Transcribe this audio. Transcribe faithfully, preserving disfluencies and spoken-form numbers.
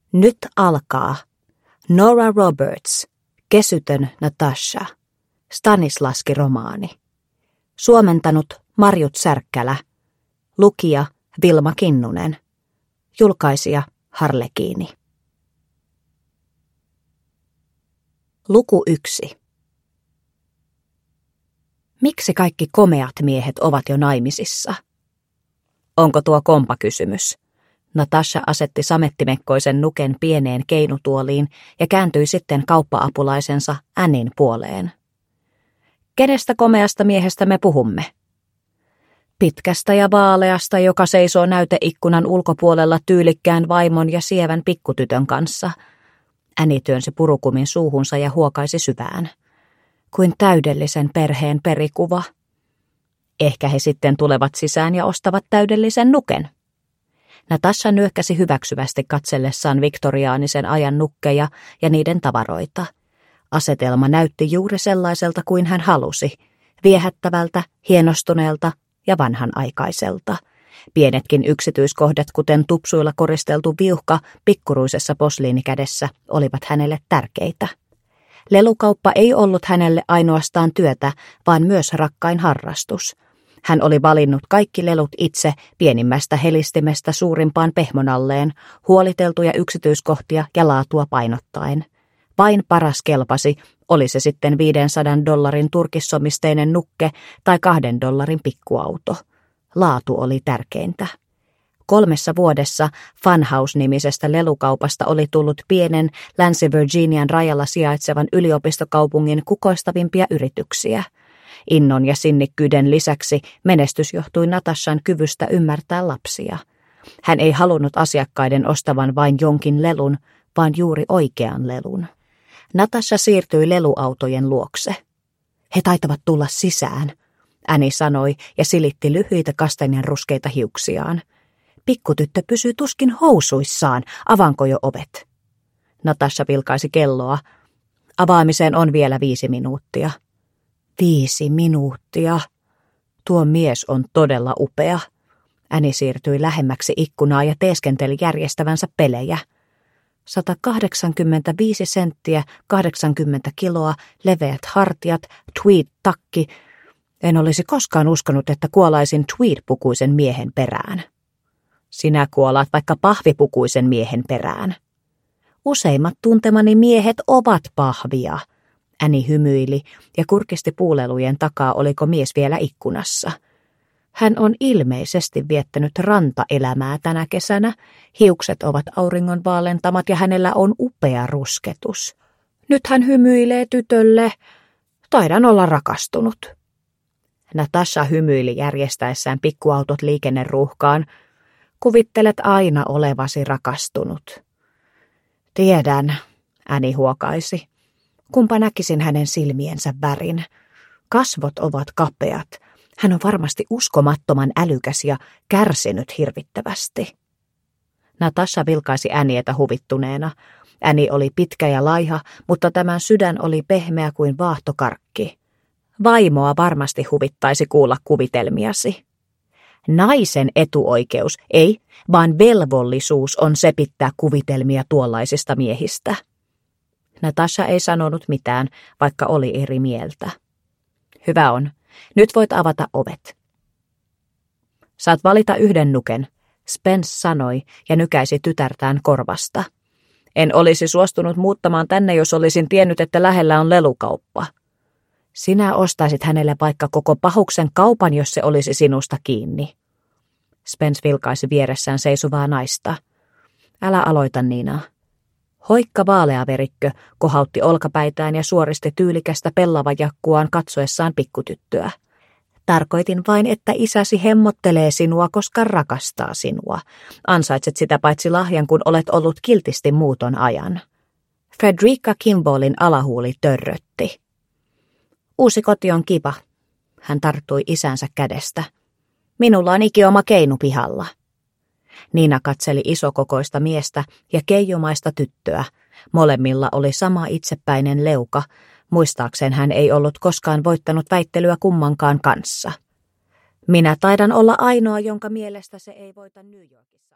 Nyt alkaa. Nora Roberts, Kesytön Natasha, Stanislaski-romaani. Suomentanut Marjut Särkkälä. Lukija Vilma Kinnunen. Julkaisija Harlekiini. Luku yksi. Miksi kaikki komeat miehet ovat jo naimisissa? Onko tuo kompakysymys? Natasha asetti samettimekkoisen nuken pieneen keinutuoliin ja kääntyi sitten kauppa-apulaisensa Annin puoleen. Kenestä komeasta miehestä me puhumme? Pitkästä ja vaaleasta, joka seisoo näyteikkunan ulkopuolella tyylikkään vaimon ja sievän pikkutytön kanssa. Annie työnsi purukumin suuhunsa ja huokaisi syvään. Kuin täydellisen perheen perikuva. Ehkä he sitten tulevat sisään ja ostavat täydellisen nuken. Natasha nyökkäsi hyväksyvästi katsellessaan viktoriaanisen ajan nukkeja ja niiden tavaroita. Asetelma näytti juuri sellaiselta kuin hän halusi, viehättävältä, hienostuneelta ja vanhanaikaiselta. Pienetkin yksityiskohdat, kuten tupsuilla koristeltu viuhka pikkuruisessa posliinikädessä, olivat hänelle tärkeitä. Lelukauppa ei ollut hänelle ainoastaan työtä, vaan myös rakkain harrastus. Hän oli valinnut kaikki lelut itse pienimmästä helistimestä suurimpaan pehmonalleen, huoliteltuja yksityiskohtia ja laatua painottaen. Vain paras kelpasi, oli se sitten viidensadan dollarin turkissomisteinen nukke tai kahden dollarin pikkuauto. Laatu oli tärkeintä. Kolmessa vuodessa Funhouse-nimisestä lelukaupasta oli tullut pienen Länsi-Virginian rajalla sijaitsevan yliopistokaupungin kukoistavimpia yrityksiä. Innon ja sinnikkyyden lisäksi menestys johtui Natashan kyvystä ymmärtää lapsia. Hän ei halunnut asiakkaiden ostavan vain jonkin lelun, vaan juuri oikean lelun. Natasha siirtyi leluautojen luokse. He taitavat tulla sisään, Annie sanoi ja silitti lyhyitä kastanjan ruskeita hiuksiaan. Pikkutyttö pysyy tuskin housuissaan, avaanko jo ovet? Natasha vilkaisi kelloa. Avaamiseen on vielä viisi minuuttia. Viisi minuuttia. Tuo mies on todella upea. Annie siirtyi lähemmäksi ikkunaa ja teeskenteli järjestävänsä pelejä. sata kahdeksankymmentäviisi senttiä, kahdeksankymmentä kiloa, leveät hartiat, tweed-takki. En olisi koskaan uskonut, että kuolaisin tweed-pukuisen miehen perään. Sinä kuolaat vaikka pahvipukuisen miehen perään. Useimmat tuntemani miehet ovat pahvia. Annie hymyili ja kurkisti puulelujen takaa, oliko mies vielä ikkunassa. Hän on ilmeisesti viettänyt rantaelämää tänä kesänä. Hiukset ovat auringon vaalentamat ja hänellä on upea rusketus. Nyt hän hymyilee tytölle. Taidan olla rakastunut. Natasha hymyili järjestäessään pikkuautot liikenneruuhkaan. Kuvittelet aina olevasi rakastunut. Tiedän, Annie huokaisi. Kumpa näkisin hänen silmiensä värin. Kasvot ovat kapeat. Hän on varmasti uskomattoman älykäs ja kärsinyt hirvittävästi. Natasha vilkaisi Annietä huvittuneena. Annie oli pitkä ja laiha, mutta tämän sydän oli pehmeä kuin vaahtokarkki. Vaimoa varmasti huvittaisi kuulla kuvitelmiasi. Naisen etuoikeus, ei, vaan velvollisuus on sepittää kuvitelmia tuollaisista miehistä. Natasha ei sanonut mitään, vaikka oli eri mieltä. Hyvä on. Nyt voit avata ovet. Saat valita yhden nuken, Spence sanoi ja nykäisi tytärtään korvasta. En olisi suostunut muuttamaan tänne, jos olisin tiennyt, että lähellä on lelukauppa. Sinä ostaisit hänelle vaikka koko pahuksen kaupan, jos se olisi sinusta kiinni. Spence vilkaisi vieressään seisovaa naista. Älä aloita, Niina. Hoikka vaaleaverikkö kohautti olkapäitään ja suoristi tyylikästä pellavajakkuaan katsoessaan pikkutyttöä. Tarkoitin vain, että isäsi hemmottelee sinua, koska rakastaa sinua. Ansaitset sitä paitsi lahjan, kun olet ollut kiltisti muuton ajan. Frederica Kimballin alahuuli törrötti. Uusi koti on kiva. Hän tarttui isänsä kädestä. Minulla on ikioma keinu pihalla. Niina katseli isokokoista miestä ja keijumaista tyttöä. Molemmilla oli sama itsepäinen leuka. Muistaakseen hän ei ollut koskaan voittanut väittelyä kummankaan kanssa. Minä taidan olla ainoa, jonka mielestä se ei voita New Yorkissa.